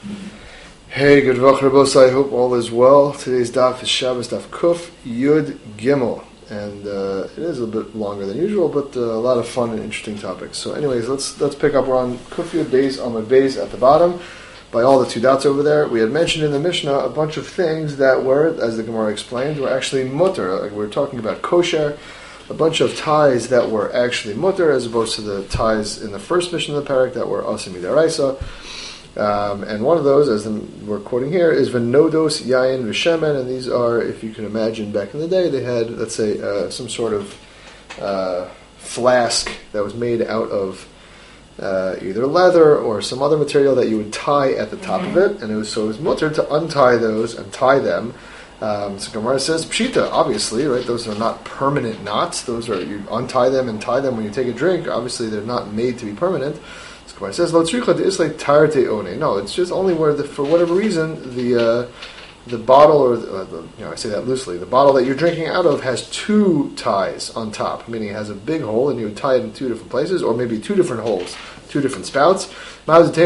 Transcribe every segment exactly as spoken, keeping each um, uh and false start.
Hey, good Vach I hope all is well. Today's daf is Shabbos daf Kuf Yud Gimel, and uh, it is a bit longer than usual, but uh, a lot of fun and interesting topics. So, anyways, let's let's pick up. We're on Kuf Yud Beis Amud Beis at the bottom, by all the two dots over there. We had mentioned in the Mishnah a bunch of things that were, as the Gemara explained, were actually mutter. Like we were talking about kosher, a bunch of ties that were actually mutter, as opposed to the ties in the first Mishnah of the parak that were asim midaraisa. Um, and one of those, as we're quoting here, is v'nodos yayin v'shemen, and these are, if you can imagine, back in the day, they had, let's say, uh, some sort of uh, flask that was made out of uh, either leather or some other material that you would tie at the top of it, and it was so it was mutter to untie those and tie them. Um, so Gemara says pshita, obviously, right? Those are not permanent knots. Those are, you untie them and tie them when you take a drink. Obviously, they're not made to be permanent. It says lo tzricha de'islay tarte one. No, it's just only where the, for whatever reason the uh, the bottle or the, uh, the, you know I say that loosely, the bottle that you're drinking out of has two ties on top, meaning it has a big hole and you would tie it in two different places, or maybe two different holes, two different spouts. You might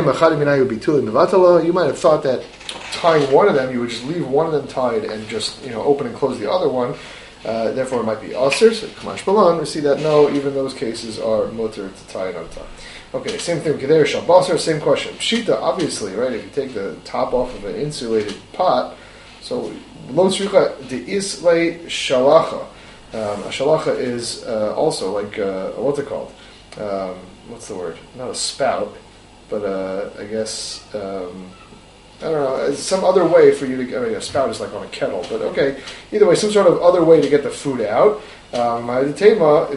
have thought that tying one of them, you would just leave one of them tied and just you know open and close the other one. Uh, therefore, it might be aser. So Kamash Balan, we see that no, even those cases are mutter to tie it on top. Okay, same thing. Keder Shabbaser, same question. Pshita, obviously, right? If you take the top off of an insulated pot, so lo tzricha de'islay shalacha. Um, a shalacha is uh, also like uh, what's it called? Um, what's the word? Not a spout, but uh, I guess um, I don't know. It's some other way for you to. I mean, a spout is like on a kettle, but okay. Either way, some sort of other way to get the food out. Um, you might have thought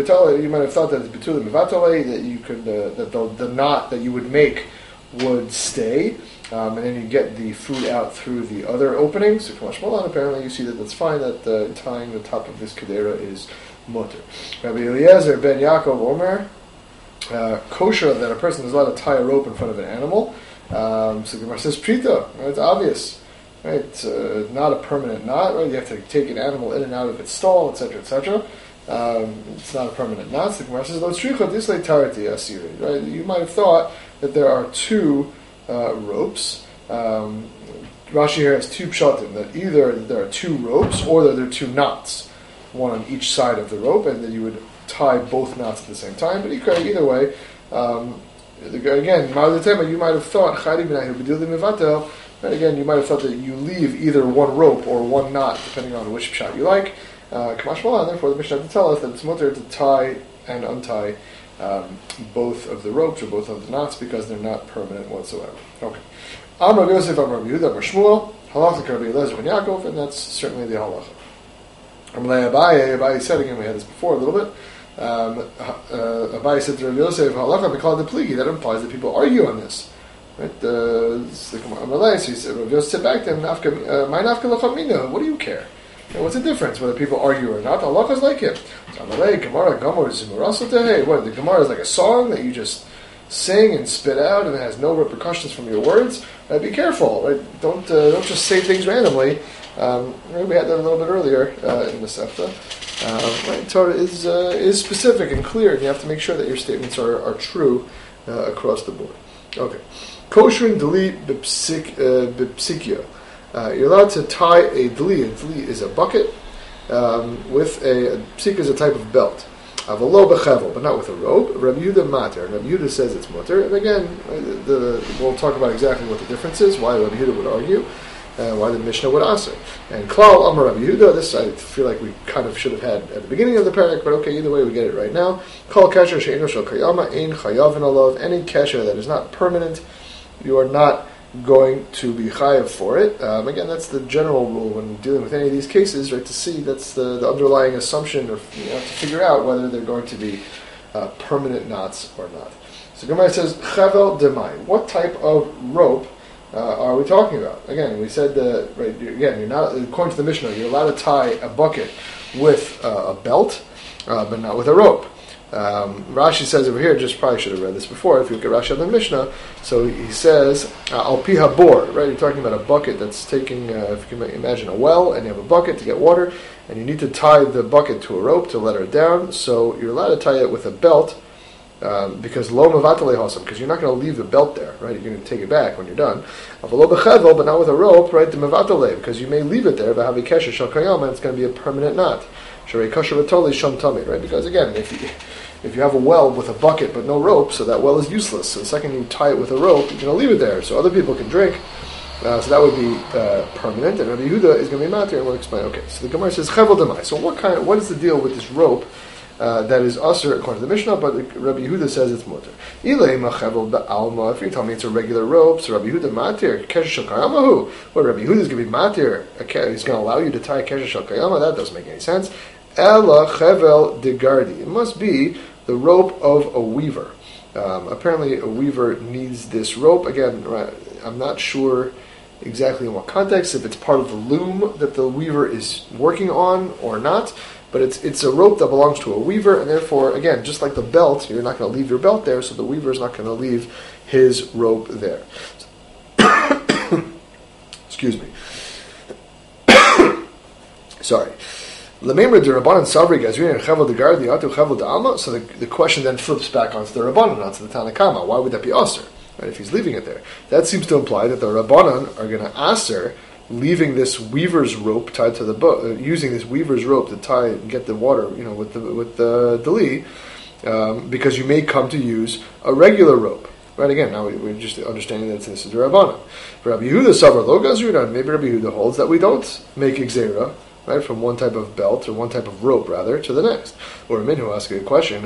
that it's betuli mevatale, that you could uh, that the, the knot that you would make would stay, um, and then you get the food out through the other openings. So apparently you see that that's fine. That uh, tying the top of this kedera is mutter. Rabbi Eliezer ben Yaakov Omer, uh, kosher that a person is allowed to tie a rope in front of an animal. Um, so the Gemara says prita. It's obvious. Right, it's uh, not a permanent knot. Right, you have to take an animal in and out of its stall, et cetera, et cetera. Um, it's not a permanent knot. So the Gemara says, "Lo tzricha dislay tarati asiri." Right, you might have thought that there are two uh, ropes. Um, Rashi here has two pshatim, that either there are two ropes or that there are two knots, one on each side of the rope, and that you would tie both knots at the same time. But either way, um, again, you might have thought chayri b'nayu b'dili mevatel. And again, you might have thought that you leave either one rope or one knot, depending on which pshat you like. Kamash Malan, therefore, the Mishnah has to tell us that it's mutter to tie and untie um, both of the ropes or both of the knots because they're not permanent whatsoever. Okay. Am Rabbi Yosef, Am Rabbi Yehuda, Am Shmuel, halacha Rabbi Eliezer ben Yaakov, and that's certainly the halacha. Amalei Abaye, Abaye said again, we had this before a little bit. Um, uh, Abaye said to Rabbi Yosef, halacha mikal de pligi. That implies that people argue on this. Right, uh, so he said, Rav Yosef said back to him, "My nafka lachamina. What do you care? You know, what's the difference whether people argue or not? Allah is like him." So Amalei Gemara Gamor Zimurasate. What the Gemara is like a song that you just sing and spit out, and it has no repercussions from your words. Right, be careful. Right, don't uh, don't just say things randomly. Um, right, we had that a little bit earlier uh, in the Sefta. Uh, right, Torah is uh, is specific and clear, and you have to make sure that your statements are are true uh, across the board. Okay. Kosher and deli b'psikya. Uh, you're allowed to tie a deli. A deli is a bucket um, with a, a psik is a type of belt. Avalo b'chevel, but not with a rope. Rabbi Yehuda mater. Rabbi Yehuda says it's mutter. And again, the, the, we'll talk about exactly what the difference is. Why Rabbi Yehuda would argue. Uh, why the Mishnah would answer. And Klal Amar Rabbi Yehuda, this I feel like we kind of should have had at the beginning of the parak, but okay, either way we get it right now. Kol kesher she'eno shel kayama ein chayavin alav. Any kesher that is not permanent, you are not going to be chayav for it. Um, again, that's the general rule when dealing with any of these cases, right? To see, that's the, the underlying assumption, of you know, to figure out whether they're going to be uh, permanent knots or not. So Gemara says, chavel demai. What type of rope uh, are we talking about? Again, we said, uh, right? You're, again, you're not, according to the Mishnah, you're allowed to tie a bucket with uh, a belt, uh, but not with a rope. Um, Rashi says over here, just probably should have read this before, if you look at Rashi on the Mishnah, so he says, al pi habor, right, you're talking about a bucket that's taking, uh, if you can imagine a well, and you have a bucket to get water, and you need to tie the bucket to a rope to let her down, so you're allowed to tie it with a belt, Um, because lo mevatale hasam, because you're not going to leave the belt there, right? You're going to take it back when you're done. Avalo bechevel, but not with a rope, right? The mevatale, because you may leave it there, but have a kesher shel kayam, and it's going to be a permanent knot. Sharei kasher v'toli sham tamid, right? Because again, if you if you have a well with a bucket but no rope, so that well is useless. So the second you tie it with a rope, you're going to leave it there, so other people can drink. Uh, so that would be uh, permanent, and Rabbi Yehuda is going to be matir, and we'll explain. Okay, so the Gemara says chevel demai. So what kind? What is the deal with this rope? Uh, that is usher according to the Mishnah, but Rabbi Yehuda says it's mutter. If you tell me it's a regular rope, so Rabbi Yehuda matir kesher shel kayamahu. Well, Rabbi Yehuda is going to be matir. He's going to allow you to tie a kesher shel kayama. That doesn't make any sense. Ela chevel de gardi. It must be the rope of a weaver. Um, apparently, a weaver needs this rope. Again, I'm not sure exactly in what context, if it's part of the loom that the weaver is working on or not. But it's it's a rope that belongs to a weaver, and therefore, again, just like the belt, you're not going to leave your belt there, so the weaver is not going to leave his rope there. Excuse me. Sorry. So the, the question then flips back onto the Rabbanan, not to the Tanakama. Why would that be Aser, right, if he's leaving it there? That seems to imply that the Rabbanan are going to Aser leaving this weaver's rope tied to the boat, uh, using this weaver's rope to tie and get the water, you know, with the with the deli, um, because you may come to use a regular rope. Right, again, now we, we're just understanding that this is the Rabbanan. For Rabbi Yehuda, Savar Lo Gazrina, maybe Rabbi Yehuda holds that we don't make Xera, right, from one type of belt, or one type of rope, rather, to the next. Or a minhu asks a question,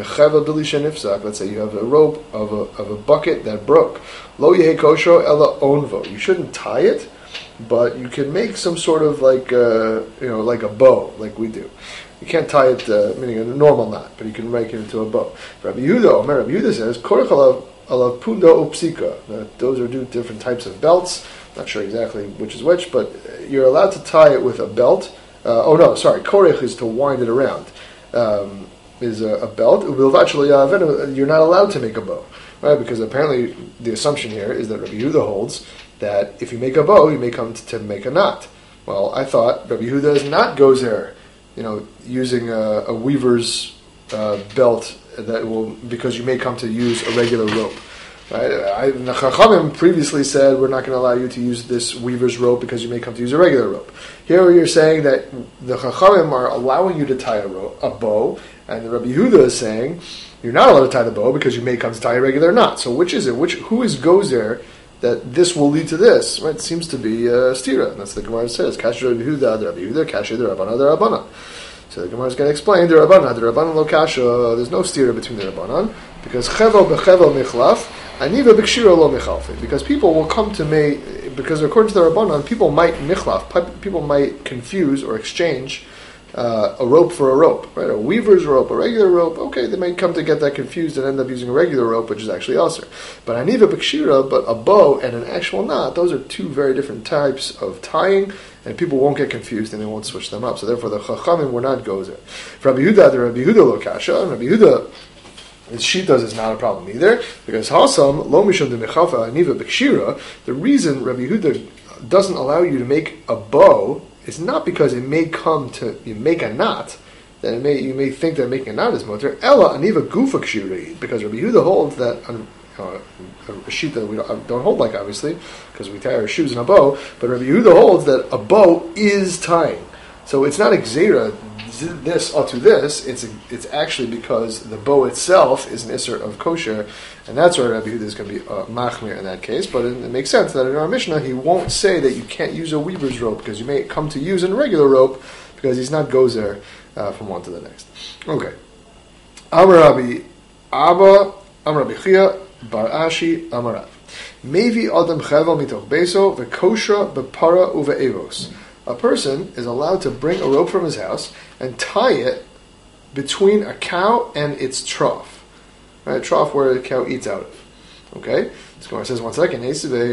let's say you have a rope of a, of a bucket that broke. Lo Yehe Kosho Ela Onvo. You shouldn't tie it, but you can make some sort of like, uh, you know, like a bow, like we do. You can't tie it, uh, meaning a normal knot, but you can make it into a bow. Rabbi Yehuda, Omer Rabbi Yehuda says, Korech ala punda opsika. Those are two different types of belts. Not sure exactly which is which, but you're allowed to tie it with a belt. Uh, oh no, sorry, korech is to wind it around. Um, is a, a belt. You're not allowed to make a bow, right? Because apparently the assumption here is that Rabbi Yehuda holds that if you make a bow, you may come to, to make a knot. Well, I thought Rabbi Yehuda is not goes there, you know, using a, a weaver's uh, belt that will, because you may come to use a regular rope. Right? I, the Chachamim previously said we're not going to allow you to use this weaver's rope because you may come to use a regular rope. Here you're saying that the Chachamim are allowing you to tie a, rope, a bow, and the Rabbi Yehuda is saying you're not allowed to tie the bow because you may come to tie a regular knot. So which is it? Which who is goes there that this will lead to this? Right? It seems to be uh, stira, and that's the Gemara says. Kasher Rabbi Yehuda, the Rabbi Yehuda, Kasher the Rabbana, the Rabbana. So the Gemara is going to explain the Rabbana, the Rabbana lo kasha. There's no stira between the Rabbanan because chevel bechevel michlaf. Aniva b'kshira lo michalfin, because people will come to me, because according to the Rabbanan, people might michlaf, people might confuse or exchange uh, a rope for a rope, right? A weaver's rope, a regular rope. Okay, they may come to get that confused and end up using a regular rope, which is actually aser. But aniva b'kshira, but a bow and an actual knot, those are two very different types of tying, and people won't get confused and they won't switch them up. So therefore, the chachamim were not gozer. For Rabbi Yehuda, the Rabbi Yehuda lo kasha, and Rabbi Yehuda. His shitas is not a problem either, because Hasam, lo mishum de mechafa aniva b'kshira, the reason Rabbi Yehuda doesn't allow you to make a bow is not because it may come to, you make a knot, that it may, you may think that making a knot is motor, ella aniva gufa kshira, because Rabbi Yehuda holds that, uh, a shita we don't, don't hold like obviously, because we tie our shoes in a bow, but Rabbi Yehuda holds that a bow is tying. So it's not Xera, this or to this, it's a, it's actually because the bow itself is an isser of kosher, and that's why Rabbi Yehuda is going to be uh, machmir in that case. But it, it makes sense that in our Mishnah he won't say that you can't use a weaver's rope because you may come to use a regular rope because he's not goes there uh, from one to the next. Okay. Amar Rabbi Abba, Amar Rabbi Chia, Bar Ashi, Amarav. Mevi Adam Chevel mitoch beso v'kosha b'para uve'evos. A person is allowed to bring a rope from his house and tie it between a cow and its trough. Right, a trough where the cow eats out of. Okay? This Gemara says one second.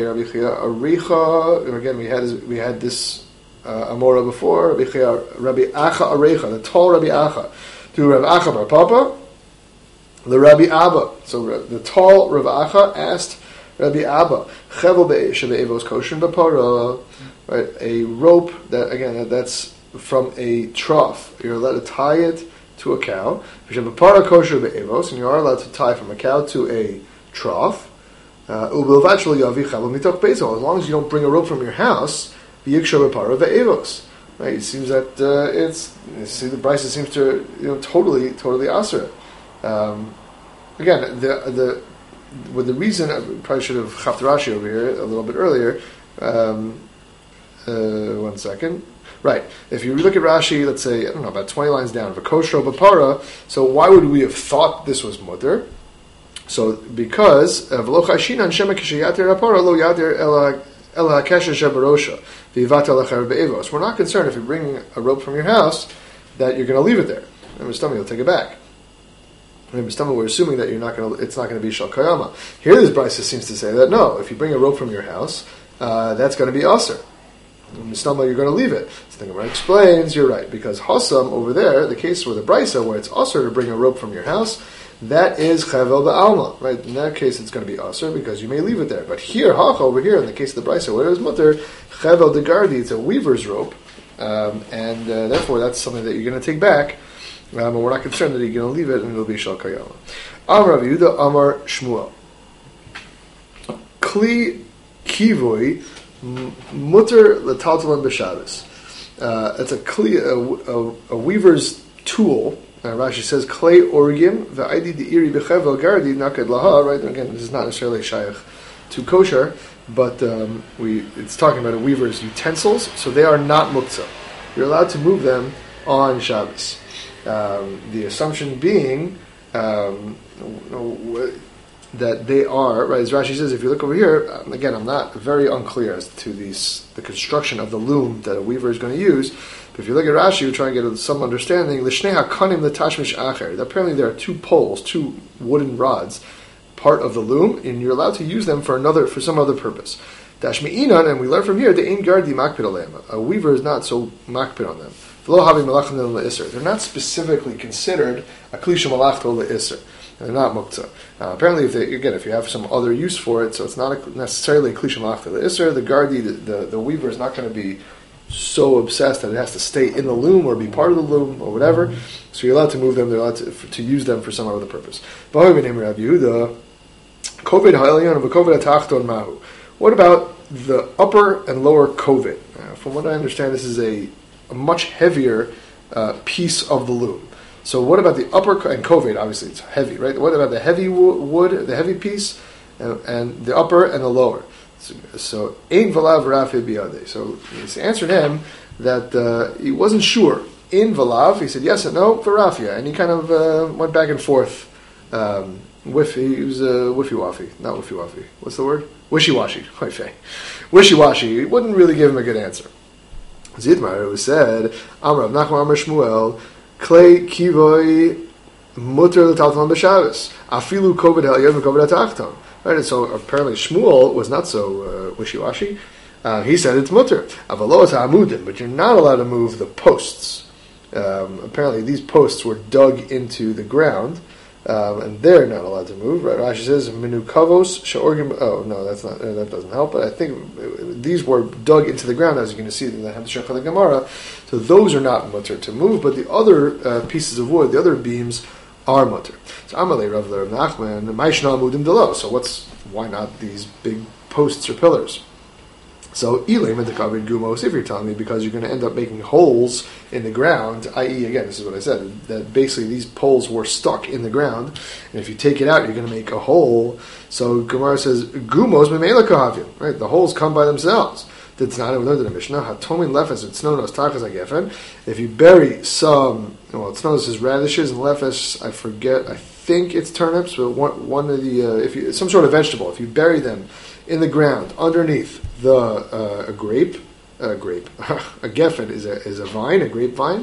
Again, we had we had this uh, Amora before. Rabbi Acha Arecha, the tall Rabbi Acha. To Rabbi Acha Bar Papa, the Rabbi Abba. So the tall Rabbi Acha asked Rabbi Abba, Chevel be'evos kosher b'para. Right, a rope that again that's from a trough. You're allowed to tie it to a cow. Para kosher be'evos, and you are allowed to tie from a cow to a trough. Uh, as long as you don't bring a rope from your house, right? It seems that uh, it's you see the Brisa seems to you know totally totally asr. Um, again, the the with the reason I probably should have chapped Rashi over here a little bit earlier. Um, uh, one second. Right. If you look at Rashi, let's say I don't know about twenty lines down, v'koshro b'para. So why would we have thought this was mutter? So because v'lo chashinan shema kishayater apara lo yater ela ela kesher shebarosha v'ivata lecher be'evos. We're not concerned if you bring a rope from your house that you're going to leave it there. And Mistami will take it back. And Mistami, we're assuming that you're not going to. It's not going to be shal kayama. Here, this Brisa seems to say that no, if you bring a rope from your house, uh, that's going to be aser. Mistama, you're going to leave it. So the Gemara explains, you're right, because Hasam over there, the case where the Brisa, where it's aser to bring a rope from your house, that is chavel ba'alma, right? In that case, it's going to be aser because you may leave it there. But here, hacha over here, in the case of the Brisa, where it is mutter, chavel de gardi, it's a weaver's rope, um, and uh, therefore that's something that you're going to take back. Um, and we're not concerned that you're going to leave it, and it'll be shal kayama. Amar Rav Yehuda, Amar Shmuel, Kli kivoi. Mutter l'taltalan b'Shabbos. Uh, it's a, kli, a, a, a weaver's tool. Uh, Rashi says clay origim v'aydi de'iri b'chevel gardi naked laha. Right, again, this is not necessarily shaykh to kosher, but um, we it's talking about a weaver's utensils, so they are not muktzah. You're allowed to move them on Shabbos. Um, the assumption being. Um, that they are, right, as Rashi says, if you look over here, um, again, I'm not very unclear as to these, the construction of the loom that a weaver is going to use, but if you look at Rashi, you try and get some understanding, L'shnei hakanim l'tashmish acher, that apparently there are two poles, two wooden rods, part of the loom, and you're allowed to use them for another, for some other purpose. Dashmi'inan, and we learn from here, the ein gardi makpid aleim, a weaver is not so makpid on them. They're not specifically considered a klisha malachto le'isr. They're not muktzah. Uh, apparently, if they, again, if you have some other use for it, so it's not a, necessarily a klisha malachta le'isr. The gardi, the, the, the weaver, is not going to be so obsessed that it has to stay in the loom or be part of the loom or whatever. So you're allowed to move them. They're allowed to, to use them for some other purpose. What about the upper and lower kovet? Uh, from what I understand, this is a, a much heavier uh, piece of the loom. So what about the upper, and kovet, obviously it's heavy, right? What about the heavy wood, the heavy piece, and, and the upper and the lower? So, ein valav rafi biyadeh. So he answered him that uh, he wasn't sure. In valav, he said yes and no for rafia, and he kind of uh, went back and forth. Um, with, he was uh, wiffy-waffy, not wiffy-waffy. What's the word? Wishy-washy. Wishy-washy. He wouldn't really give him a good answer. Zidmar, it was said, Amrav Nachman Amar Shmuel, Clay kivoi mutter l'taltalan b'Shabbos. Afilu kovet ha'elyon v'kovet ha'tachton. Right, and so apparently Shmuel was not so uh, wishy-washy. Uh, he said it's mutter. Avalo es ha'amudim, but you're not allowed to move the posts. Um, apparently these posts were dug into the ground, um, and they're not allowed to move. Right, Rashi says minu kavos she'orgim. Oh no, that's not. Uh, that doesn't help. But I think these were dug into the ground, as you can see in the Hamshach of the Gemara. So those are not mutter to move, but the other uh, pieces of wood, the other beams, are mutter. So Amalei Rav Rav Nachman, Ma'ishna Amudim Delo. So what's why not these big posts or pillars? So Elim and the Kavod Gumos, if you're telling me because you're going to end up making holes in the ground, that is, again, this is what I said, that basically these poles were stuck in the ground, and if you take it out, you're going to make a hole. So Gemara says, Gumos Memela Kahavim, right? The holes come by themselves. That's not we learned in the Mishnah. Hatomin lefes it's known as tachas agefen. If you bury some, well, it's known as radishes and lefes. I forget. I think it's turnips, but one, one of the uh, if you some sort of vegetable. If you bury them in the ground underneath the uh, a grape, a grape, a gefen is a is a vine, a grapevine.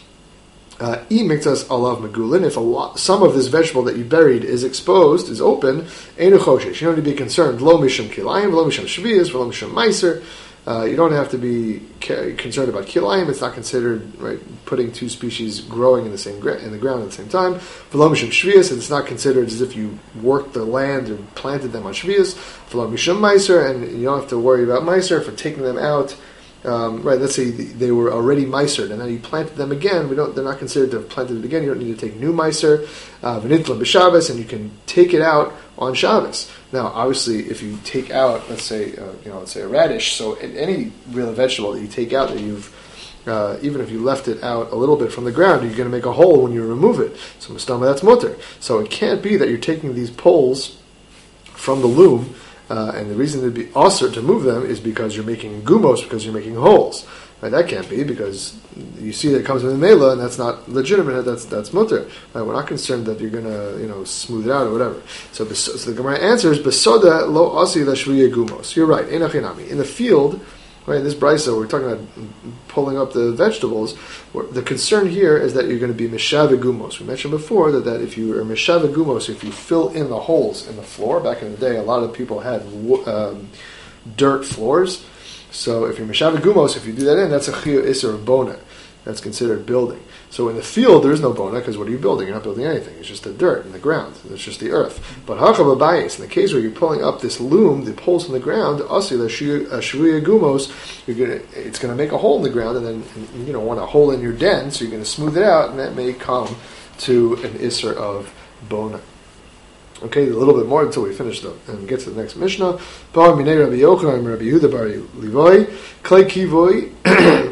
E mixas alav megulin. If a lot, some of this vegetable that you buried is exposed, is open, einu choshesh. You don't need to be concerned. Lo mishum kilayim, lo mishum shvias, lo mishum meiser. Uh, you don't have to be ca- concerned about kilayim. It's not considered right putting two species growing in the same gra- in the ground at the same time. V'lo mishum shvias, it's not considered as if you worked the land and planted them on shvias. V'lo mishum meiser, and you don't have to worry about meiser for taking them out Um, right, let's say they were already meisered, and then you planted them again. We don't; they're not considered to have planted it again. You don't need to take new meiser, v'nitla b'Shabbos, and you can take it out on Shabbos. Now, obviously, if you take out, let's say, uh, you know, let's say a radish, so any real vegetable that you take out that you've, uh, even if you left it out a little bit from the ground, you're going to make a hole when you remove it. So mustama, that's mutter. So it can't be that you're taking these poles from the loom. Uh, and the reason it'd be usher to move them is because you're making gumos, because you're making holes. Right? That can't be, because you see that it comes with a mela, and that's not legitimate. That's that's mutter. Right? We're not concerned that you're gonna, you know, smooth it out or whatever. So, so the Gemara answers, "Besoda lo asi lashviya gumos." You're right. Enachinami in the field. Right, in this brisa, we're talking about pulling up the vegetables. The concern here is that you're going to be meshave gumos. We mentioned before that, that if you are meshave gumos, if you fill in the holes in the floor, back in the day, a lot of people had um, dirt floors. So if you're meshave gumos, if you do that in, that's a chiyu iser bona. That's considered building. So in the field, there is no bona, because what are you building? You're not building anything. It's just the dirt and the ground. It's just the earth. But hachav abayis, in the case where you're pulling up this loom, the poles from the ground, asi shvuya gumos, you're gonna, it's going to make a hole in the ground, and then you know want a hole in your den, so you're going to smooth it out, and that may come to an isser of bona. Okay, a little bit more until we finish though, and get to the next Mishnah. Bar minei Rabbi Yochanan, Rabbi Yehuda bar Livoi, klei kivoi.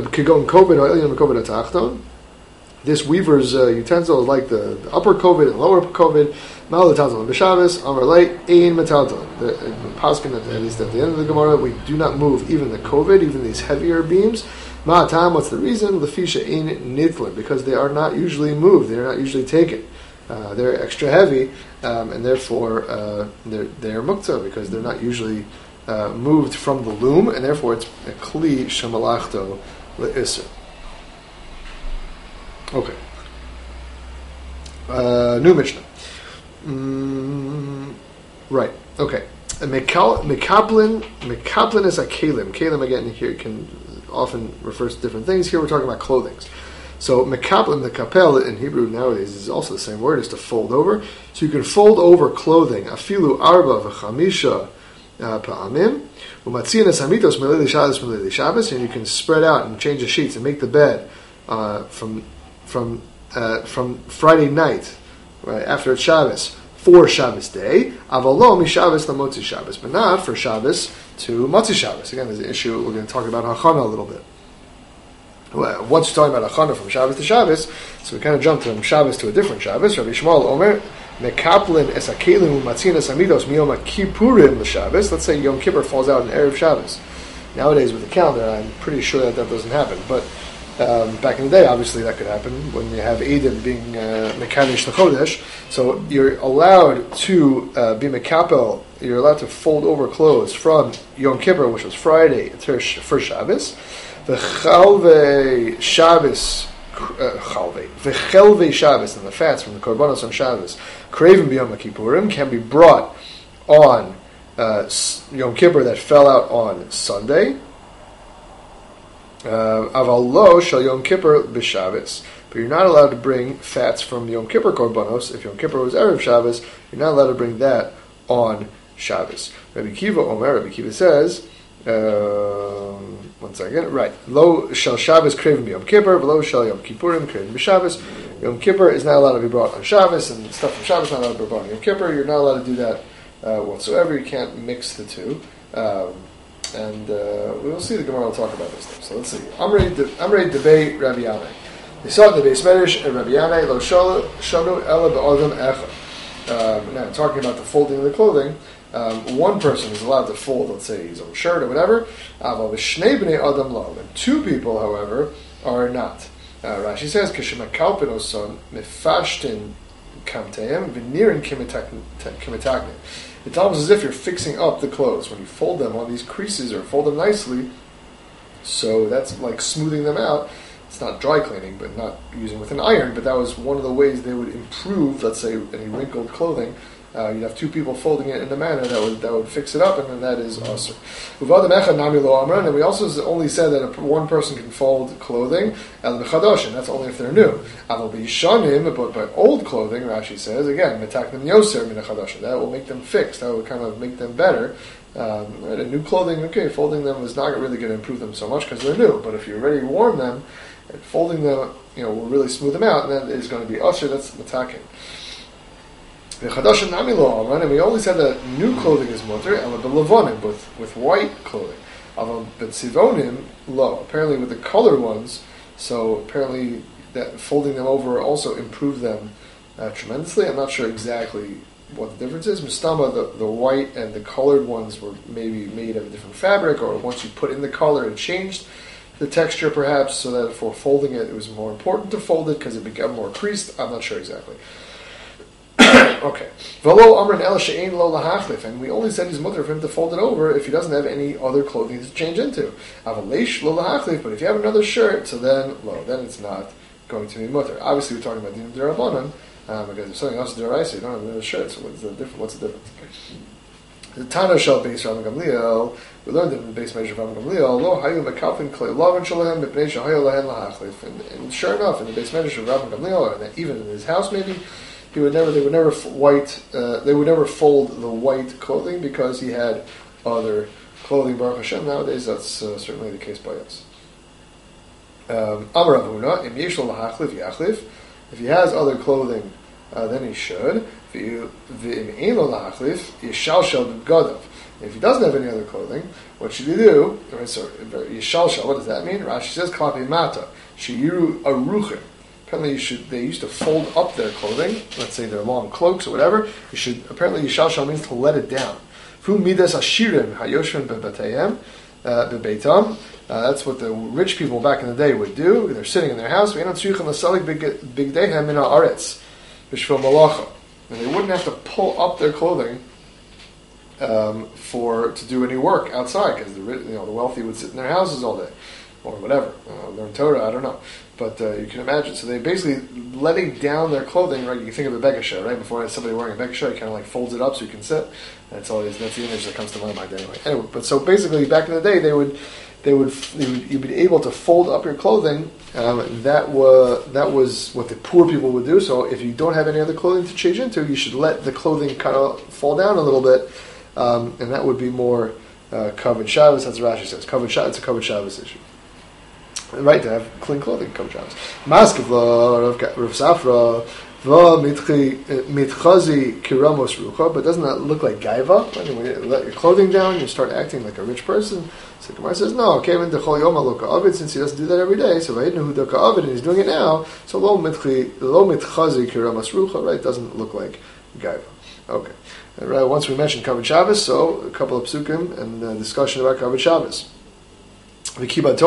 This weaver's uh, utensil is like the, the upper kovid and lower kovid. Mal l'taltalin b'Shabbos, amar leit ein metaltalin. The paskin, at least at the end of the Gemara, we do not move even the kovid, even these heavier beams. Ma'atam, what's the reason? L'fisha ein nitlin, because they are not usually moved. They are not usually taken. Uh, they're extra heavy, um, and therefore uh, they're they're muktzah, because they're not usually uh, moved from the loom, and therefore it's a kli shemalachto. Okay. Uh, new Mishnah. Mm, right. Okay. Mekaplin. Mekaplin is a kalim. Kalim again here can often refers to different things. Here we're talking about clothing. So mekaplin, the kapel in Hebrew nowadays is also the same word, is to fold over. So you can fold over clothing. Afilu arba v'chamisha pa'amim. And you can spread out and change the sheets and make the bed uh, from from uh, from Friday night, right after it's Shabbos, for Shabbos day. Avalo mi Shabbos lamotzi Shabbos, but not for Shabbos to Motzi Shabbos. Again, there's an issue. We're going to talk about Hachana a little bit. Well, once you're talking about Hachana from Shabbos to Shabbos, so we kind of jump from Shabbos to a different Shabbos. Rabbi Shmuel Omer. Mekaplin es hakelim u'matzinas amidos miyom kippurim l'Shabbos. Let's say Yom Kippur falls out in Erev Shabbos. Nowadays with the calendar, I'm pretty sure that that doesn't happen. But um, back in the day, obviously that could happen when you have Eidim being mekadesh l'chodesh. So you're allowed to uh, be mekapel. You're allowed to fold over clothes from Yom Kippur, which was Friday, to for Shabbos. The chalvei Shabbos. Chalvei, v'chelvei Shabbos, and the fats from the korbanos on Shabbos, craven b'Yom Kippurim, can be brought on uh, Yom Kippur that fell out on Sunday. Aval lo shel Yom Kippur b'Shabbos, but you're not allowed to bring fats from Yom Kippur korbanos. If Yom Kippur was Erev Shabbos, you're not allowed to bring that on Shabbos. Rabbi Kiva Omer, Rabbi Kiva says. Um, one second. Right. Lo shel Shabbos craven Yom Kippur, lo shel Yom Kippurim craven b'Shabbos. Yom Kippur is not allowed to be brought on Shabbos, and stuff from Shabbos is not allowed to be brought on Yom Kippur. You're not allowed to do that uh, whatsoever. You can't mix the two. Um, and uh, we will see the Gemara will talk about this stuff. So let's see. Amrei debei Rabbi Yanai. They saw the Beis Medrash and Rabbi Yanai lo shonu ela be'odam echad. Um, now talking about the folding of the clothing. Um, one person is allowed to fold, let's say, his own shirt or whatever. And two people, however, are not. Uh, Rashi says, it's almost as if you're fixing up the clothes. When you fold them on these creases or fold them nicely, so that's like smoothing them out. It's not dry cleaning, but not using with an iron, but that was one of the ways they would improve, let's say, any wrinkled clothing. Uh, you'd have two people folding it in a manner that would that would fix it up, and then that is asur. And we also only said that a, one person can fold clothing, and that's only if they're new. But by old clothing, Rashi says, again, that will make them fixed, that will kind of make them better. Um, right, a new clothing, okay, folding them is not really going to improve them so much because they're new. But if you already worn them, and folding them, you know, will really smooth them out, and then it's going to be usher. That's matakin. The chadash nami lo, and we only said that new clothing is mutter, and with the levonim, with with white clothing. But sivonim lo, apparently with the colored ones. So apparently that folding them over also improved them uh, tremendously. I'm not sure exactly what the difference is. Mustama, the, the white and the colored ones were maybe made of a different fabric, or once you put in the color, it changed the texture perhaps, so that for folding it, it was more important to fold it because it became more creased. I'm not sure exactly. Okay. V'lo amrin el she'ein lo lahachlif, and we only said he's mutter for him to fold it over if he doesn't have any other clothing to change into. Avaleish lo lahachlif, but if you have another shirt, so then lo, then it's not going to be mutter. Obviously, we're talking about din derabanan, um, because if something else is deraisa, you don't have another shirt. So what's the difference? What's the difference? The Tana shel beis Rav Gamliel, we learned it in the base measure of Rav Gamliel. Lo hayu mekalfin klei lavan shalahem b'pnei shahayu lahen lahachlif, and and sure enough, in the base measure of Rav Gamliel, and even in his house maybe. He would never. They would never white. Uh, they would never fold the white clothing because he had other clothing. Baruch Hashem. Nowadays, that's uh, certainly the case by us. Amar Rav Huna, im yesh lo lahachlif yachlif. If he has other clothing, uh, then he should. V'im ein lo lahachlif yishalshal b'gadav. If he doesn't have any other clothing, what should he do? So yishalshal. What does that mean? Rashi says klapi mata sheyiru aruchim. Apparently, you should. They used to fold up their clothing. Let's say their long cloaks or whatever. You should. Apparently, yishalshal means to let it down. Fu midas ashirim hayoshvim bebatayim bebeitam. That's what the rich people back in the day would do. They're sitting in their house. We don't tzrichim l'salik bigdeihem min haaretz b'shvil malacha, and they wouldn't have to pull up their clothing um, for to do any work outside because the you know the wealthy would sit in their houses all day or whatever, uh, learn Torah. I don't know. But uh, you can imagine. So they basically letting down their clothing, right? You think of a bekasha, right? Before somebody wearing a bekasha, you kind of like folds it up so you can sit. That's always that's the image that comes to my mind anyway. Anyway, but so basically, back in the day, they would they would, they would you'd be able to fold up your clothing. Um, that was that was what the poor people would do. So if you don't have any other clothing to change into, you should let the clothing kind of fall down a little bit, um, and that would be more uh, covered Shabbos. That's what Rashi says. Covered Shabbos. It's a covered Shabbos issue. Right, to have clean clothing, covered Shabbos. Maskevla, Rav Safra, mitchazi kiramos rucha, but doesn't that look like gaiva? When you let your clothing down, you start acting like a rich person. So Gemara says, no, came into chol yom lo ka'avid, since he doesn't do that every day, so vayidnu hu ka'avid, and he's doing it now, so lo mitchazi kiramos rucha, right, doesn't look like gaiva. Okay. Right, once we mentioned covered Shabbos, so a couple of psukim and a discussion about covered Shabbos. Um,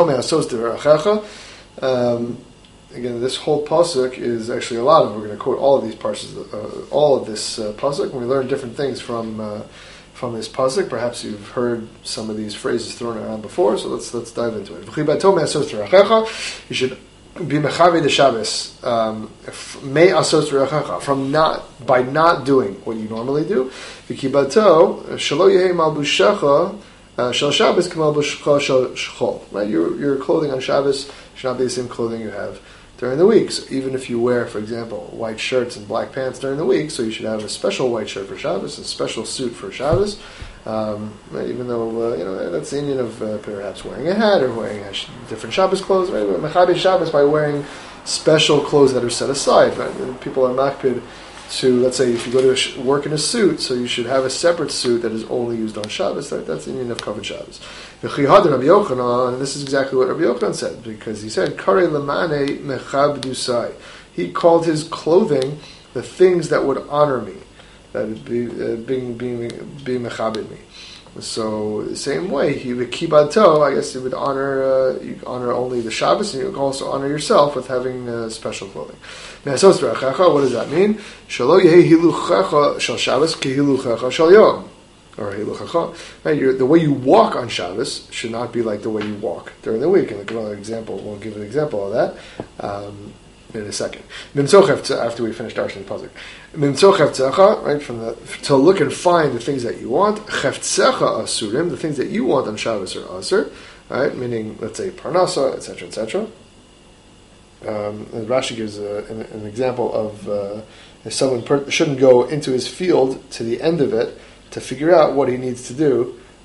again, this whole pasuk is actually a lot of. We're going to quote all of these parts, uh, all of this uh, pasuk, and we learn different things from uh, from this pasuk. Perhaps you've heard some of these phrases thrown around before, so let's let's dive into it. You should be mechavi the Shabbos, um, may asos rechacha, from not by not doing what you normally do. V'kibato shelo yehei malbushecha. Uh, Shal Shabbos kamal b'shchol shal shchol. Right, your your clothing on Shabbos should not be the same clothing you have during the week. So even if you wear, for example, white shirts and black pants during the week, so you should have a special white shirt for Shabbos, a special suit for Shabbos. Um, right, even though uh, you know that's the Indian of uh, perhaps wearing a hat or wearing a sh- different Shabbos clothes. Right, mechabi Shabbos by wearing special clothes that are set aside. Right, people are makpid to, let's say, if you go to sh- work in a suit, so you should have a separate suit that is only used on Shabbos. That, that's the Indian of covered Shabbos. And this is exactly what Rabbi Yochanan said, because he said, Kare lemane mechabdusai. He called his clothing the things that would honor me, that would be uh, being being being mechabed me. So the same way, he would kibato. I guess he would honor uh, you honor only the Shabbos, and you would also honor yourself with having uh, special clothing. What does that mean? Shalo yehi hiluchecha shal Shabbos ki hiluchecha shal yom, or hiluchecha. Right, the way you walk on Shabbos should not be like the way you walk during the week. And I'll give another example. We'll give an example of that um, in a second. After we finish darshan pasuk, right, from the to look and find the things that you want. Cheftzecha asurim, the things that you want on Shabbos are asur, right? Meaning, let's say parnasa, et cetera, et cetera. Um, Rashi gives a, an, an example of uh, if someone per- shouldn't go into his field to the end of it to figure out what he needs to do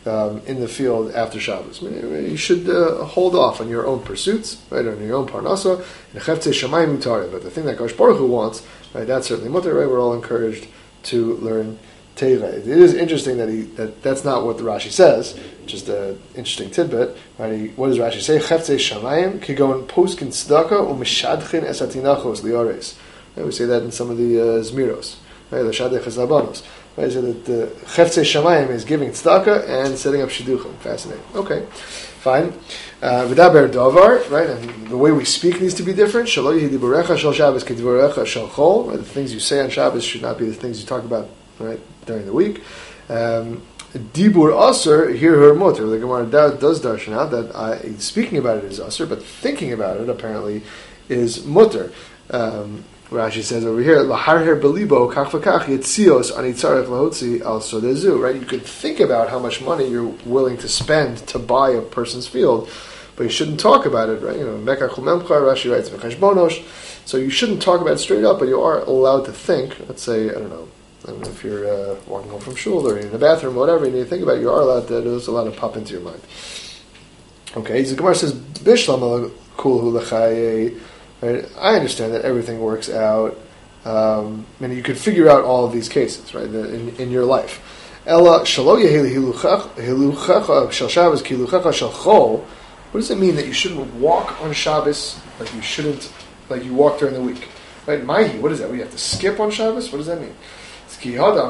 um, in the field after Shabbos. I mean, you should uh, hold off on your own pursuits, right, on your own parnasa. And Cheftzei Shamayim Mutarim, but the thing that Kosh Baruch Hu wants, right, that's certainly mutar. Right, we're all encouraged to learn Teva. It is interesting that he that that's not what the Rashi says. Just an interesting tidbit. Right? He, what does Rashi say? Cheftzei Shamayim kigon poskin tzedakah umishadchin esatinachos liores. Right, we say that in some of the uh, Zmiros. Right, the Shadech Hazabanos. Right, so that the Cheftzei Shamayim is giving tzedakah and setting up shidduchim. Fascinating. Okay, fine. V'daber davar, right? And the way we speak needs to be different. Shalo yehi diborecha shel Shabbos k'diborecha shel chol. The things you say on Shabbos should not be the things you talk about, right, during the week. Um, Dibur aser, here her mutter. The Gemara does darshan out that uh, speaking about it is aser, but thinking about it apparently is mutter. Um, Rashi says over here, "Laharher belibo kach v'kach yitzios ani tzarech lahotzi al sodezu." Right, you could think about how much money you're willing to spend to buy a person's field, but you shouldn't talk about it. Right, you know, mekach umemcha. Rashi writes mechashbonosh. So you shouldn't talk about it straight up, but you are allowed to think. Let's say, I don't know, I don't know if you're uh, walking home from shul or in the bathroom, whatever you need to think about. You are allowed to. There's a lot of pop into your mind. Okay, so Gemara says bishlam kulhu lechaye. Right? I understand that everything works out, um, and you could figure out all of these cases, right, in, in your life. Ella shalo hiluchacha shel Shabbos kiluchacha shel chol. What does it mean that you shouldn't walk on Shabbos like you shouldn't, like you walk during the week? Right, Mahi, what is that? We have to skip on Shabbos? What does that mean? Let's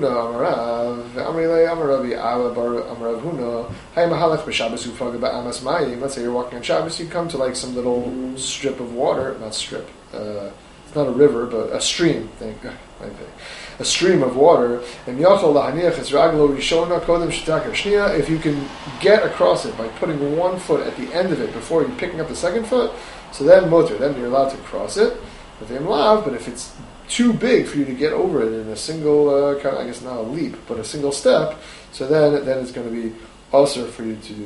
say you're walking on Shabbos, you come to like some little strip of water, not strip, uh, it's not a river, but a stream, thank God, a stream of water, and if you can get across it by putting one foot at the end of it before you picking up the second foot, so then motor, then you're allowed to cross it, but if it's too big for you to get over it in a single, uh, kind of, I guess not a leap, but a single step, so then then it's going to be also for you to do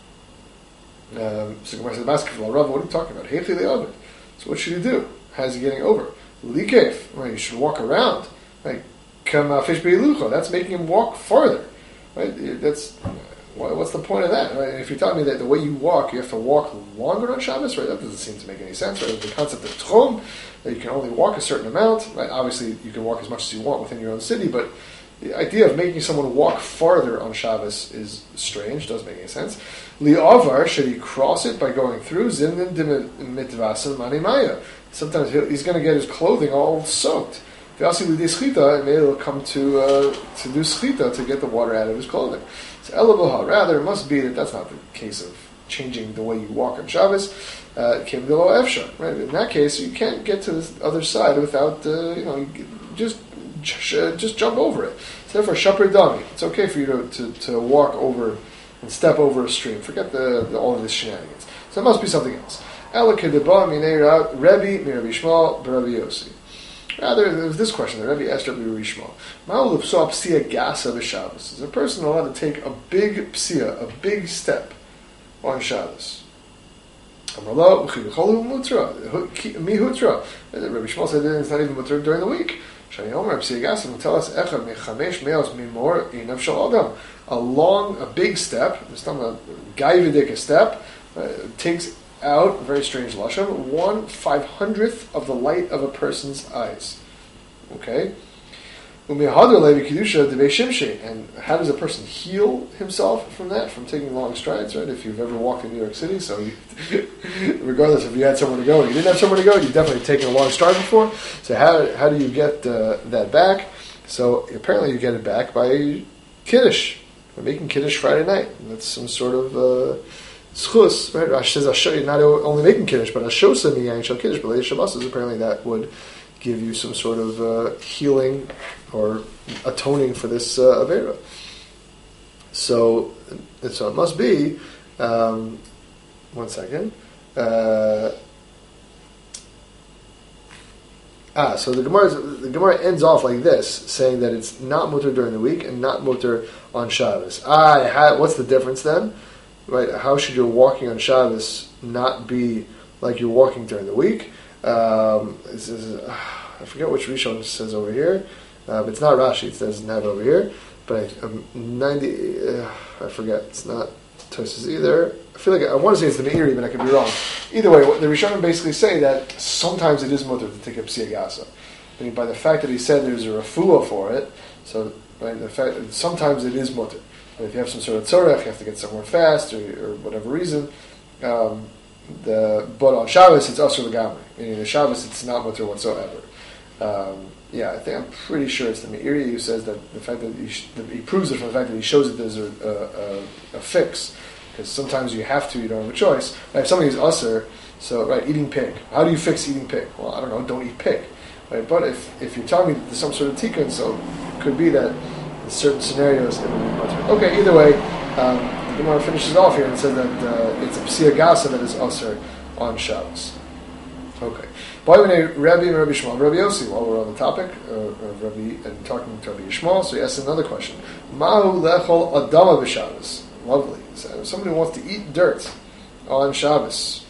that. Um, so Gemara says, Rav, what are you talking about? So what should you do? How's he getting over? Likef, right? You should walk around. Right? That's making him walk farther. Right? That's what's the point of that? Right? And if you're telling me that the way you walk, you have to walk longer on Shabbos, right? That doesn't seem to make any sense. Right? The concept of tchum, that you can only walk a certain amount. Right? Obviously, you can walk as much as you want within your own city, but the idea of making someone walk farther on Shabbos is strange. Doesn't make any sense. Li'avar, should he cross it by going through? Zimnin mitvasa manimaya. Sometimes he's going to get his clothing all soaked. And maybe he'll come to uh, to do schita to get the water out of his clothing. So elaboha, rather, it must be that that's not the case of changing the way you walk on Shabbos. Kim delo efsha, right? In that case, you can't get to the other side without uh, you know just just jump over it. So therefore, shaper dami. It's okay for you to, to, to walk over and step over a stream. Forget the, the all of this shenanigans. So it must be something else. Elakadeba minei Rebbe Rabbi Shmuel Rabbi Yossi. Rather, there was this question that Rebbe asked Rabbi Yishmael. Ma'ul p'soa p'sia gasa b'Shabbos. Is a person allowed to take a big p'sia, a big step on Shabbos? Amrlo v'chicholu mutra mi hutra. Rabbi Yishmael said that it's not even mutra during the week. Shani Omer p'sia gasa will tell us echad mechamesh meos mimor inav shel adam. A long, a big step. It's not a gaividik a step. Uh, takes out, a very strange lashon, one five hundredth of the light of a person's eyes. Okay? And how does a person heal himself from that, from taking long strides, right? If you've ever walked in New York City, so you, regardless if you had somewhere to go or you didn't have somewhere to go, you've definitely taken a long stride before. So how how do you get uh, that back? So apparently you get it back by Kiddush, by making Kiddush Friday night. And that's some sort of... Uh, Schus, right? Rashi says Asher, not only making Kiddush, but Ashosa miyang shel Kiddush, but Shabbos, apparently that would give you some sort of uh, healing or atoning for this uh, Avera. So, so it must be, um, one second, uh, ah, so the Gemara, the Gemara ends off like this, saying that it's not mutter during the week and not mutter on Shabbos. Ah, what's the difference then? Right? How should your walking on Shabbos not be like you're walking during the week? Um, this is, uh, I forget which Rishon says over here, uh, but it's not Rashi. It doesn't have it over here. but I, um, ninety, uh, I forget. It's not Tosfos either. I feel like I want to say it's the Meiri, but I could be wrong. Either way, the Rishonim basically say that sometimes it is mutter to take a psia gasa. I mean, by the fact that he said there's a refuah for it, so right, the fact that sometimes it is mutter. If you have some sort of tzorech, you have to get somewhere fast, or, or whatever reason. Um, the but on Shabbos it's asur legamri. Meaning the Shabbos it's not mutter whatsoever. Um, yeah, I think I'm pretty sure it's the Meiri who says that the fact that he, sh- that he proves it from the fact that he shows that there's a, a, a, a fix. Because sometimes you have to, you don't have a choice. Right, if something is usur, so right, eating pig. How do you fix eating pig? Well, I don't know. Don't eat pig. Right, but if if you're telling me that there's some sort of tikkun, so it could be that in certain scenarios it would be mutter. Okay, either way, um, the Gemara finishes off here and says that uh, it's a psia gasa that is usur on Shabbos. Okay. By the way, Rabbi and Rabbi Shmuel, Rabbi Yossi, while we're on the topic uh, of Rabbi and talking to Rabbi Yishmael, so he asks another question. Mahu lechol adama b'Shabbos. Lovely. So somebody who wants to eat dirt on Shabbos,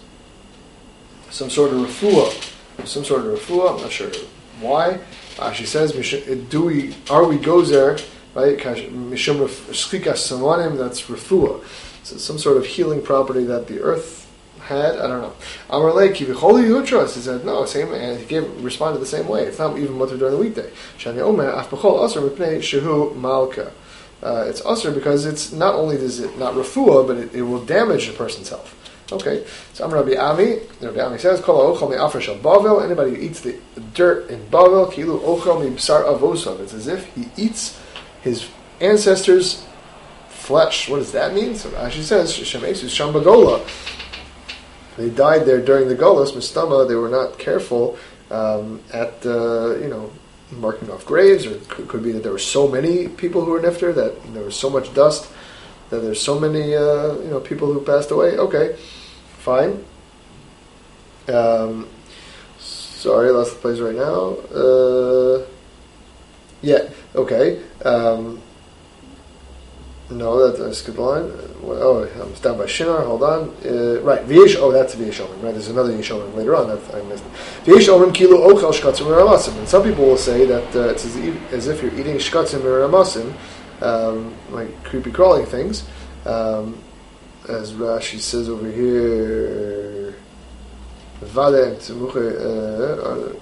some sort of refuah, some sort of refuah. I'm not sure why. Uh, she says, "Do we? Are we gozer? Right? Mishum shchikas samanim. That's refuah. So some sort of healing property that the earth had. I don't know. Amar Leiki v'choli yutros. He said no. Same. And he gave responded the same way. It's not even mutter during the weekday. Shani omer af b'chol aser mipnei shehu malka. Uh, it's usher because it's not only does it not refuah, but it, it will damage the person's health. Okay, so I'm Rabbi Ami. Rabbi Ami says, "Kol ochel me'afar shel bavel." Anybody who eats the dirt in bavel, kilu ochel me'bsar avosov. It's as if he eats his ancestors' flesh. What does that mean? So Rashi says, "Shemesus sham bagola." They died there during the Golos Mistama. They were not careful um, at uh, you know. marking off graves, or it could, could be that there were so many people who were nifter that there was so much dust that there's so many uh, you know people who passed away. Okay, fine. Um, sorry, I lost the place right now. Uh, yeah, okay. Um, no, that's I skipped the line. Oh, I'm down by Shinar. Hold on. Uh, right, V'yesh. Oh, that's V'yesh Omrim. Right, there's another Yesh Omrim later on that I missed. V'yesh Omrim kilu ochel shkatzim meramasim. And some people will say that uh, it's as if, as if you're eating shkatzim meramasim, um, like creepy crawling things, um, as Rashi says over here. Vade tzemuche.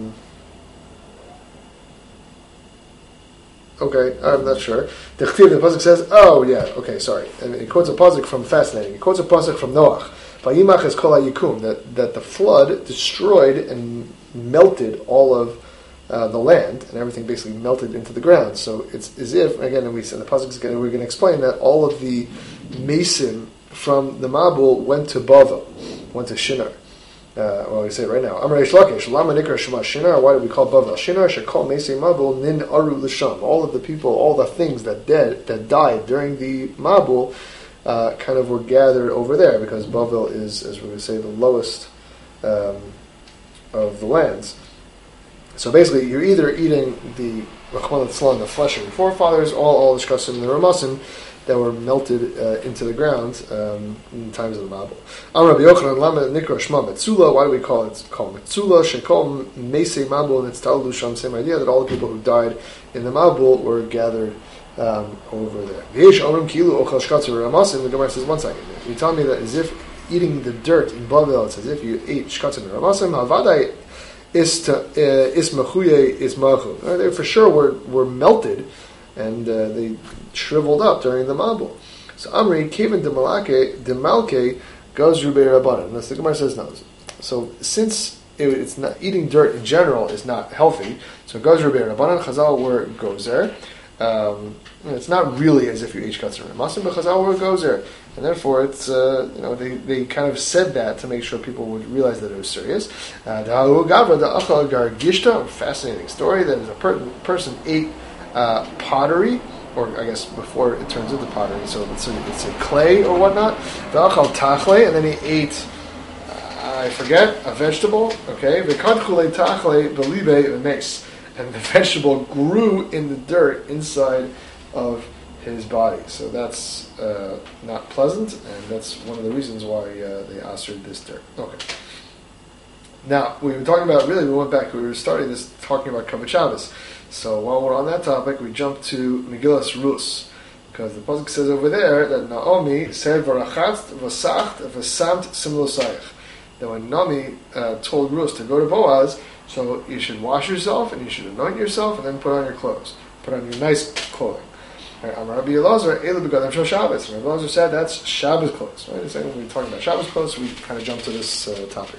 Okay, I'm not sure. The Chtiv, the pasuk says, "Oh yeah, okay, sorry." And he quotes a pasuk from fascinating. He quotes a pasuk from Noach. Vayimach es kol hayikum, that that the flood destroyed and melted all of uh, the land, and everything basically melted into the ground. So it's as if, again, we said the pasuk is going. We're going to explain that all of the mason from the Mabul went to Bavel, went to Shinar. Uh, well, we say it right now. Amar Reish Lakish, Lama Nikra Shema Shinar. Why do we call Bavel Shinar? Shekol Meisei Mabul Nin Aru L'Sham. All of the people, all the things that dead, that died during the Mabul, uh, kind of were gathered over there because Bavel is, as we would say, the lowest um, of the lands. So basically, you're either eating the Rachman Tzlan, the flesh of your forefathers, all all the Shkasim and the Ramasim that were melted uh, into the ground um, in times of the Mabul. Am Rabbi Yochanan Lama Nikra Shema Metzula. Why do we call it call Metzula? Shekol Meisei Mabul, and it's Taldu Sham. Same idea that all the people who died in the Mabul were gathered um, over there. V'yesh Omrim Kilu Ochel Shkatzim Ramasim. The Gemara says, one second. You tell me that as if eating the dirt in Bavel, it's as if you ate Shkatzim Ramasim. Havadai is is mechuye is machu. They for sure were were melted. And uh, they shriveled up during the Mabul. So Amri, Kevin de Malake, de Malke, goes Rubei Rabbanan. And the Gemara says no. So since it, it's not eating dirt in general is not healthy, so goes Rubei Rabbanan. Chazal were gozer. Um, it's not really as if you eat Shkatzim Ramasim, but Chazal were gozer, and therefore it's uh, you know they, they kind of said that to make sure people would realize that it was serious. Uh, fascinating story that is a per- person ate. Uh, pottery, or I guess before it turns into pottery, so let's say, let's say clay or whatnot. Tachle, and then he ate, uh, I forget, a vegetable. Okay, and the vegetable grew in the dirt inside of his body. So that's uh, not pleasant, and that's one of the reasons why uh, they assered this dirt. Okay. Now we were talking about really. We went back. We were starting this talking about Kavod Shabbos. So while we're on that topic, we jump to Megillas Rus, because the pasuk says over there that Naomi said Varachat v'sacht v'samt simlosayich. That when Naomi uh, told Rus to go to Boaz, so you should wash yourself and you should anoint yourself and then put on your clothes, put on your nice clothing. Amar Rabbi Elazar, Elu begadim shel Shabbos. Rabbi Elazar said that's Shabbos clothes. Right? It's like when we're talking about Shabbos clothes, we kind of jump to this uh, topic.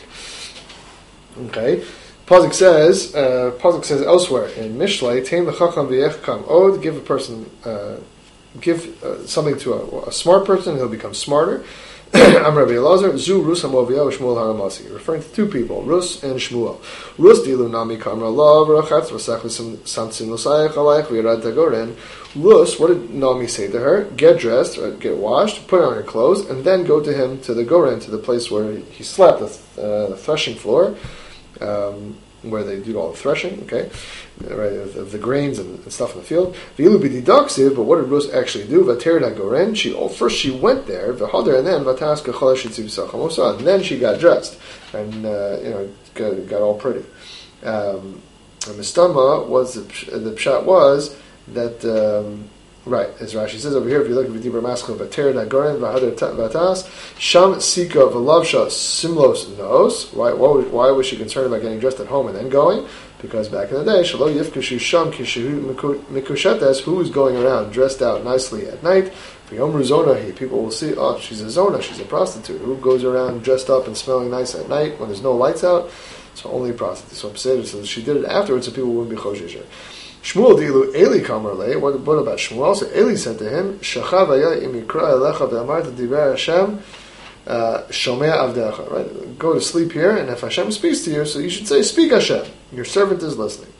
Okay. Pasuk says, uh, Pasuk says elsewhere in Mishlei, Tein l'chacham v'yechkam od, give a person, uh, give uh, something to a, a smart person, he'll become smarter. Am Rabbi Elazar, Zu Rus HaMovia Shmuel HaRamasi, referring to two people, Rus and Shmuel. Rus dilu nami kamra lav rachatz v'sach v'samtzin l'sayach alayach v'yirad tagoren. Rus, what did Naomi say to her? Get dressed, or get washed, put on your clothes, and then go to him to the goren, to the place where he slept, the, uh, the threshing floor. Um, where they do all the threshing, okay, right, of, of the grains and, and stuff in the field. V'ilu b'didaksiv, but what did Rus actually do? V'tered goren. She oh, first she went there, v'hader, and then v'tas k'chol shitziv sachamosa, and then she got dressed and uh, you know got, got all pretty. Um, and Mistama was the, the pshat was that. Um, Right, as Rashi says over here, if you look at V'dibra Maschil V'tered HaGoren V'hader V'atas Sham Sika V'lavsha Simlos Nos. Why, why was she concerned about getting dressed at home and then going? Because back in the day, Shalo Yifkashu Sham Kishu Mikushetes, who is going around dressed out nicely at night? V'yom Zonahi, people will see, oh, she's a zona, she's a prostitute. Who goes around dressed up and smelling nice at night when there's no lights out? So only a prostitute. So I'm so she did it afterwards, so people wouldn't be choshesh. Shmuel dilu Eli kamarle. What what about Shmuel? So Eli said to him, "Shachav haya im yikra elecha ve'amarta divrei Hashem shomei avdecha." Right, go to sleep here, and if Hashem speaks to you, so you should say, "Speak Hashem." Your servant is listening.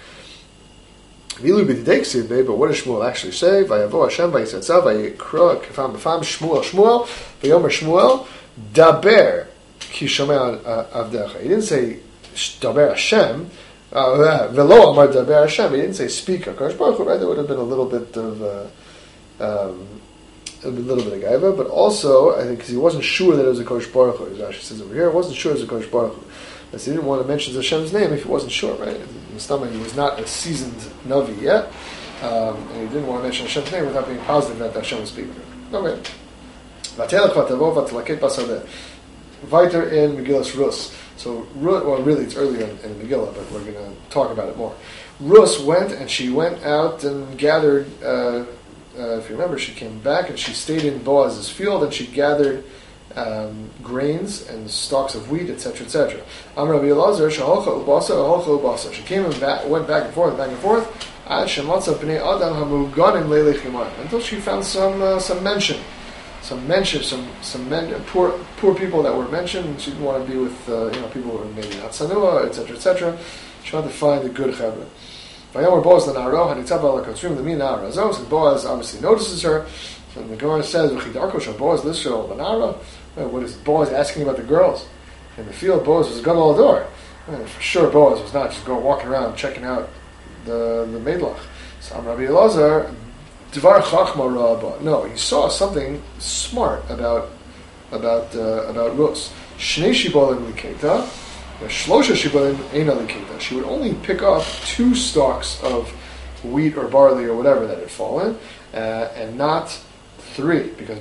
Vilu b'dideksiv be, but what does Shmuel actually say? Vayavo Hashem vayisatzav vayikra kefam b'fam Shmuel Shmuel v'yomer Shmuel daber ki shomei avdecha. He didn't say daber Hashem. Velo Amar Daber Hashem. He didn't say speak HaKadosh Baruch Hu, right? There would have been a little bit of uh, um, a little bit of gaiva, but also I think because he wasn't sure that it was a Kodesh Baruch Hu. As Rashi says over here, he wasn't sure it was a Kodesh Baruch Hu. Because he didn't want to mention Hashem's name if he wasn't sure, right? In the stomach, he was not a seasoned Navi yet, um, and he didn't want to mention Hashem's name without being positive that Hashem was speaking. Okay. Weiter in Megillas Rus. So, well, really, it's earlier in, in Megillah, but we're going to talk about it more. Rus went, and she went out and gathered, uh, uh, if you remember, she came back, and she stayed in Boaz's field, and she gathered um, grains and stalks of wheat, et cetera, et cetera. Am Rabbi Elazar, sheholcha ubasa, holcha ubasa. She came and back, went back and forth, back and forth, ad shematza b'nei adam hamuganim leilech yimayim, until she found some uh, some mention. Some mention, some some men, poor poor people that were mentioned. She didn't want to be with uh, you know people who were maybe not sanua, et cetera, et cetera. She wanted to find a good chevra. Vayomer Boaz l'naro hanitzav ala kotzrim l'mi nara azos. And Boaz obviously notices her. So the Gemara says, "V'chidarko shel Boaz l'shel l'nara." What is Boaz asking about the girls in the field? Boaz was gun al door. For sure, Boaz was not just going walking around checking out the the maidlach. So Rabbi Elazar. Dvar Chachma Rabba. No, he saw something smart about about uh, about Rus. Shnei shibolim liketa, shlosha shibolim eina liketa. She would only pick up two stalks of wheat or barley or whatever that had fallen, uh, and not three, because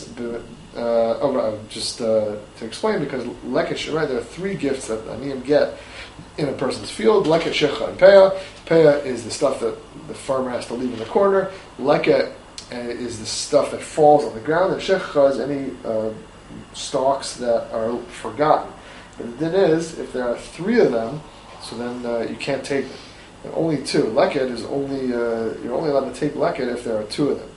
uh, oh, just uh, to explain, because leket, right, there are three gifts that aniyim get in a person's field. Leket, shecha, and peah. Peah is the stuff that the farmer has to leave in the corner. Leket uh, is the stuff that falls on the ground. And shecha is any uh, stalks that are forgotten. But the thing is, if there are three of them, so then uh, you can't take them. And only two. Leket is only, uh, you're only allowed to take leket if there are two of them.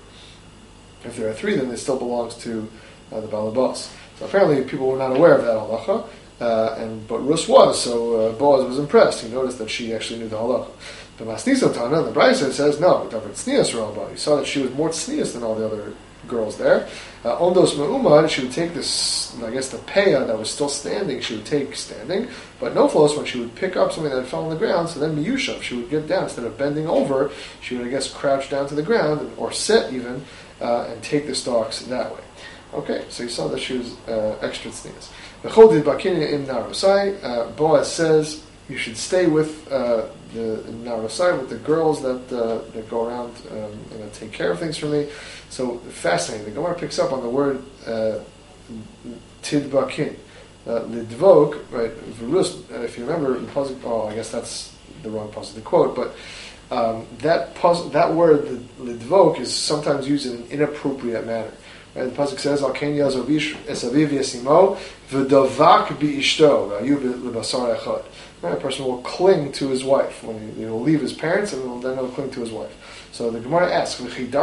If there are three, then it still belongs to uh, the balabas. So apparently people were not aware of that halacha. Uh, and but Rus was, so uh, Boaz was impressed. He noticed that she actually knew the halacha. The Masnisa Tana, the Brisa says no. He saw that she was more tznius than all the other girls there. Uh, Ondos Ma'umad, she would take this, I guess the peah that was still standing, she would take standing. But no flows when she would pick up something that fell on the ground. So then Miyushav, she would get down instead of bending over. She would, I guess, crouch down to the ground or sit even uh, and take the stalks that way. Okay, so you saw that she was uh, extra tznius. Uh, Boaz says you should stay with uh, the narrow side with the girls that uh, that go around um, and take care of things for me. So fascinating. The Gemara picks up on the word uh, tidbakin, uh, lidvok, right? If you remember, the pasuk, oh, I guess that's the wrong pasuk to quote, but um, that pos- that word lidvok is sometimes used in an inappropriate manner. Right? The pasuk says, "Al ken yazovish esaviv yasimo v'davak biishto v'ayu lebasar echad." A person will cling to his wife when he, he will leave his parents, and then he'll cling to his wife. So the Gemara asks, was he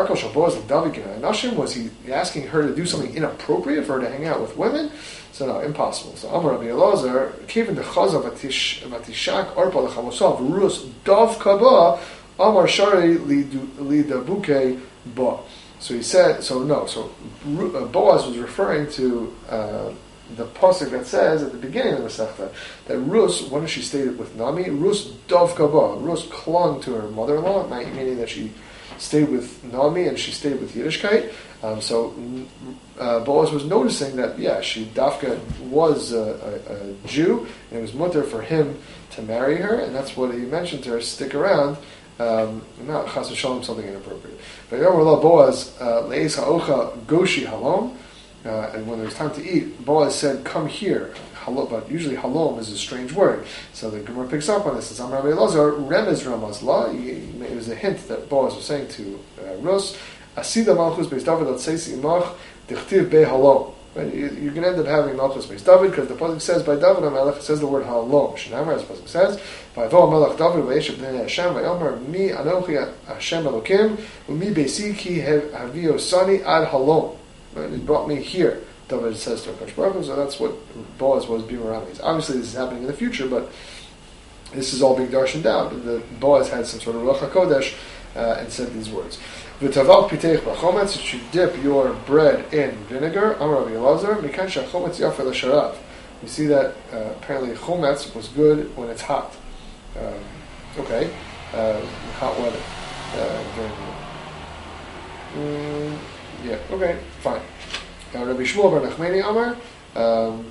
asking her to do something inappropriate for her to hang out with women? So no, impossible. So Amar Rabbi Elazar, Kevin the Chazav Atishak Arpa Lechamosav Rus Dav Kaba Amar Shari Lidabuke Ba. So he said, so no, so Boaz was referring to uh, the pasuk that says at the beginning of the Masechta that Rus, when she stayed with Nami, Rus Dav Kaba, Rus clung to her mother-in-law, meaning that she stayed with Nami and she stayed with Yiddishkeit. Um, so uh, Boaz was noticing that, yeah, she Dafka was a, a, a Jew, and it was mutter for him to marry her, and that's what he mentioned to her, stick around, um, not chas v'shalom, something inappropriate. But Boaz, le'ez ha'ocha goshi halom, Uh, and when there was time to eat, Boaz said, "Come here." Halom, but usually halom is a strange word. So the Gemara picks up on this. It's Amar Rabbi Elazar, remez ramazla. It was a hint that Boaz was saying to uh, Rus, "Asida malchus beis David at seisi imach dichtiv be halom." Right? You're going to end up having malchus beis David because the pasuk says by David HaMelech it says the word halom. Shnamar, as the pasuk says, by Vo Melech David v'yeshav b'nei Hashem v'yomer mi anochi Hashem Elokim u'mi beisi ki havio sani ad halom. Right? It brought me here, David says to Akash Baruch Hu, so that's what Boaz was being around. Obviously, this is happening in the future, but this is all being darshaned out. And the Boaz had some sort of Ruach HaKodesh uh, and said these words. V'tavak piteich b'chometz, you should dip your bread in vinegar. Amar Rabbi Elazar, mikan she'chometz yafeh l'sharav. You see that uh, apparently chometz was good when it's hot. Um, okay, uh, hot weather uh, during the. Mm, Yeah, okay, fine. Now, Rabbi Shmuel bar Nachmani Amar, um,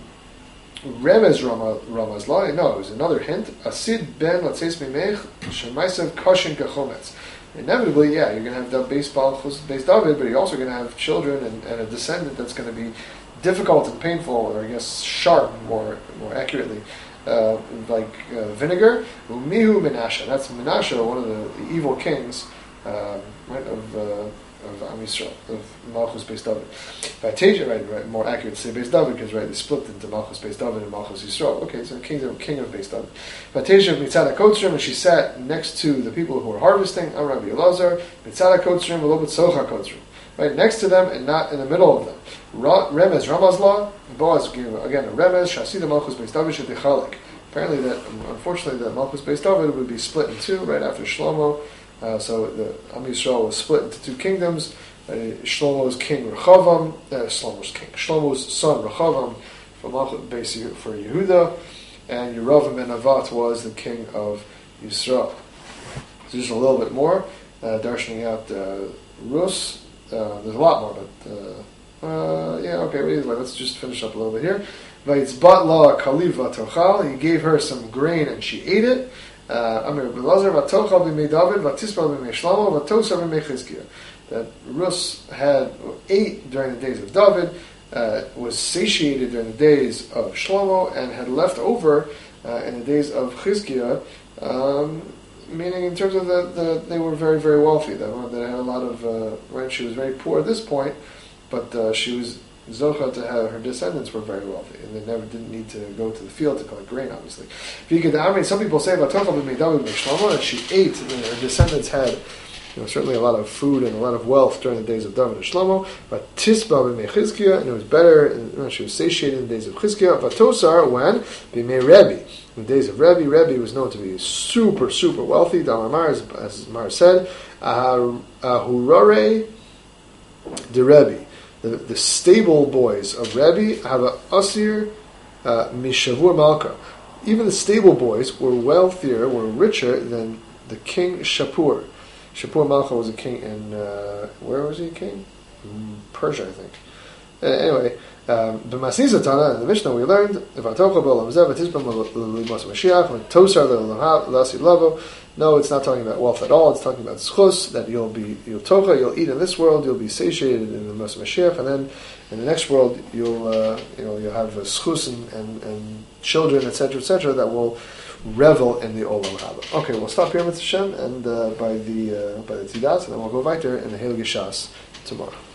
Remez Ramazla, no, it was another hint. Asid ben Latzeis Mimech, Shemaisev Kashin Kachometz. Inevitably, yeah, you're going to have the baseball based David, but you're also going to have children and, and a descendant that's going to be difficult and painful, or I guess sharp, more more accurately, uh, like uh, vinegar. Umihu Menashe, that's Menashe, one of the, the evil kings, um, right, of. Uh, of Am Yisrael, of Malchus Beis David. By Teja, right, right, more accurate to say Beis David, because right, they split into Malchus Beis David and Malchus Yisrael. Okay, so king of king of Beis David. By Teja Mitzad HaKotzrim, and she sat next to the people who were harvesting. Am Rabbi Elazar, Mitzad HaKotzrim, V'lo B'tzoch HaKotzrim. Right, next to them and not in the middle of them. Ra- Remez Ramazla, Boaz gave again a Remez, Shasida Malchus Beis David Shetichalik. Apparently, that unfortunately, that Malchus Beis David would be split in two right after Shlomo. Uh, so the Am Yisrael was split into two kingdoms. Uh, Shlomo's king Rechavam, uh, Shlomo's king, Shlomo's son Rechavam for basically for Yehuda, and Yeravam ben Avat was the king of Yisrael. So just a little bit more, uh, darshaning out uh, Rus. Uh, there's a lot more, but uh, uh, yeah, okay. Let's just finish up a little bit here. Vayitzbat la kaliva tochal. He gave her some grain and she ate it. Amir Belazar vatochal b'mei David vatispal b'mei Shlomo vatosa b'mei Chizkiah. That Rus had ate during the days of David, uh, was satiated during the days of Shlomo, and had left over uh, in the days of Chizkiah. Um, meaning, in terms of the, the, they were very very wealthy. They, they had a lot of uh, right. She was very poor at this point, but uh, she was Zocha to have her descendants were very wealthy, and they never didn't need to go to the field to collect grain. Obviously, some people say that she ate, and her descendants had, you know, certainly a lot of food and a lot of wealth during the days of David and Shlomo. But Tisba b'mei Chizkiah, and it was better. And, you know, she was satiated in the days of Chizkiah. Vatosar when b'mei Rebbe. In the days of Rebbe, Rebbe was known to be super super wealthy. Damar, as, as Mar said, Ahurare de Rebbe. The, the stable boys of Rebbe have a asir uh, mishavur malka. Even the stable boys were wealthier, were richer than the king Shapur. Shapur Malka was a king in uh, where was he a king? In Persia, I think. Uh, anyway, um, B'masisa Tana, in the Mishnah we learned, V'atocha b'olam zeh v'tizbam l'limos Mashiach, v'tosar l'asi lavo. No, it's not talking about wealth at all. It's talking about schus, that you'll be, you'll tocha, you'll eat in this world, you'll be satiated in the Mos Mashiach, and then in the next world, you'll, uh, you know, you'll have a schus and, and, and children, et cetera, et cetera, that will revel in the Olam Haba. Okay, we'll stop here with Hashem, and uh, by the uh, by the Tidas, and then we'll go weiter in the Heilige Shas tomorrow.